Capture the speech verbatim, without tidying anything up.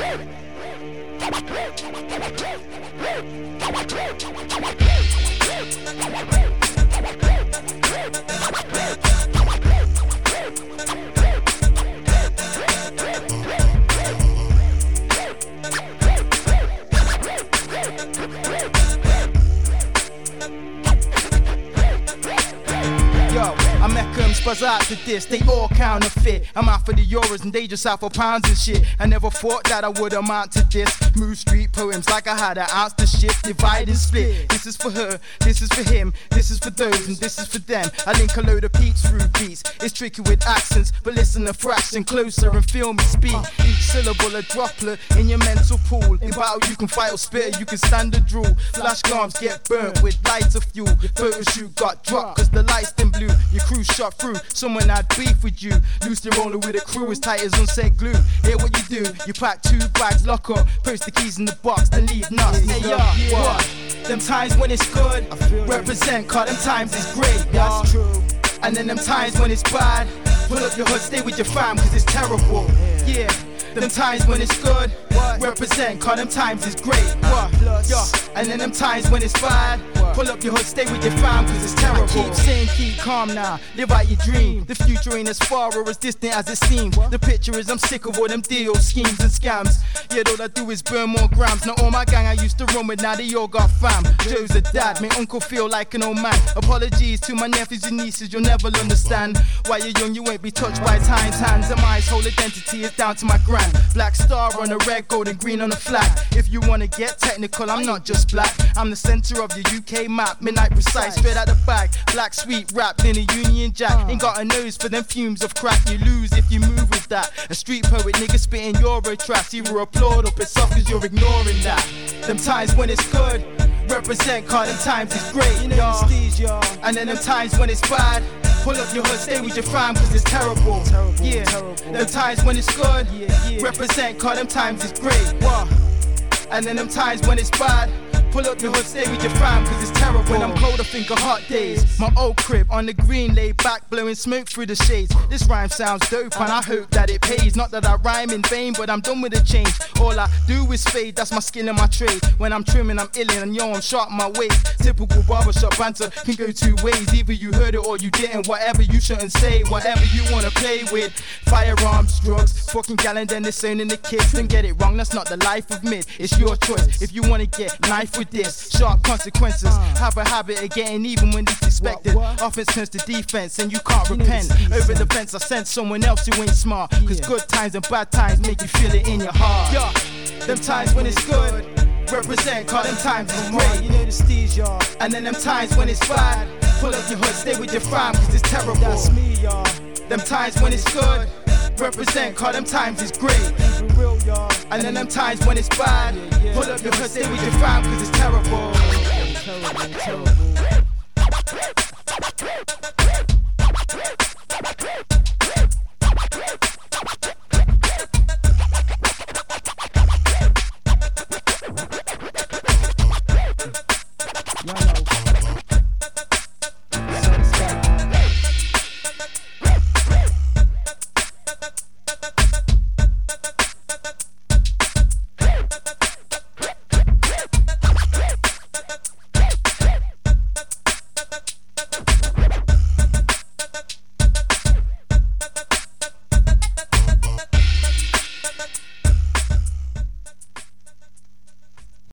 I make them spaz out to this, they all counterfeit. I'm out for the euros and they just out for pounds and shit. I never thought that I would amount to this. Move street poems like I had an ounce to shift, divide and split. This is for her, this is for him, this is for those and this is for them. I link a load of peeps through beats. It's tricky with accents, but listen a fraction closer and feel me speak. Each syllable a droplet in your mental pool. In battle you can fight or spit, you can stand or drool. Flash guns get burnt with lighter fuel. Photo shoot got dropped cause the lights dim blue. Your crew shot through, someone had beef with you. Loosely rolling with a crew as tight as unsaid glue. Here what you do, you pack two bags, lock up, post the keys in the box, then leave nuts. Hey yo, what? Them times when it's good, represent, cause them times is great, that's true. And then them times when it's bad, pull up your hood, stay with your fam, cause it's terrible. Yeah, them times when it's good, represent, cause them times is great. What? Yeah. And then them times when it's bad, pull up your hood, stay with your fam, cause it's terrible. I keep saying keep calm now, live out your dream. The future ain't as far or as distant as it seems. The picture is I'm sick of all them deals, schemes and scams. Yet all I do is burn more grams. Not all my gang I used to run with, now they all got fam. Joe's a dad, make uncle feel like an old man. Apologies to my nephews and nieces, you'll never understand. While you're young you won't be touched by time's hands. And my whole identity is down to my grand. Black star on the red, gold and green on the flag. If you wanna get technical, I'm not just black, I'm the center of the U K map. Midnight precise, straight out the bag. Black sweet wrapped in a Union Jack. Ain't got a nose for them fumes of crack. You lose if you move with that. A street poet nigga spitting Euro tracks. Either applaud or piss off cause you're ignoring that. Them times when it's good, represent, cause them times is great, y'all. And then them times when it's bad, pull up your hood, stay with your fam cause it's terrible. Yeah, them times when it's good, represent, cause them times is great. And then them times when it's bad, pull up your hood, stay with your fam, cause it's terrible. When I'm cold, I think of hot days. My old crib on the green, laid back, blowing smoke through the shades. This rhyme sounds dope, and I hope that it pays. Not that I rhyme in vain, but I'm done with the change. All I do is fade, that's my skill and my trade. When I'm trimming, I'm illin', and yo, I'm sharp my ways. Typical barbershop banter can go two ways. Either you heard it or you didn't. Whatever you shouldn't say, whatever you wanna play with. Firearms, drugs, fucking gallon, then disowning the kids. Don't get it wrong, that's not the life of mid. It's your choice. If you wanna get knife with this, sharp consequences. Have a habit of getting even when it's expected. Offense turns to defense and you can't repent. Over the fence I sent someone else who ain't smart. Cause good times and bad times make you feel it in your heart. Yeah, them times when it's good, represent, cause them times is great. You know the steez, y'all. And then them times when it's bad, pull up your hood, stay with your fam, cause it's terrible. That's me, y'all. Them times when it's good, represent, cause them times is great. Real, y'all. And then them times when it's bad, pull up your hood, stay with your fam, cause it's terrible. Terrible, terrible.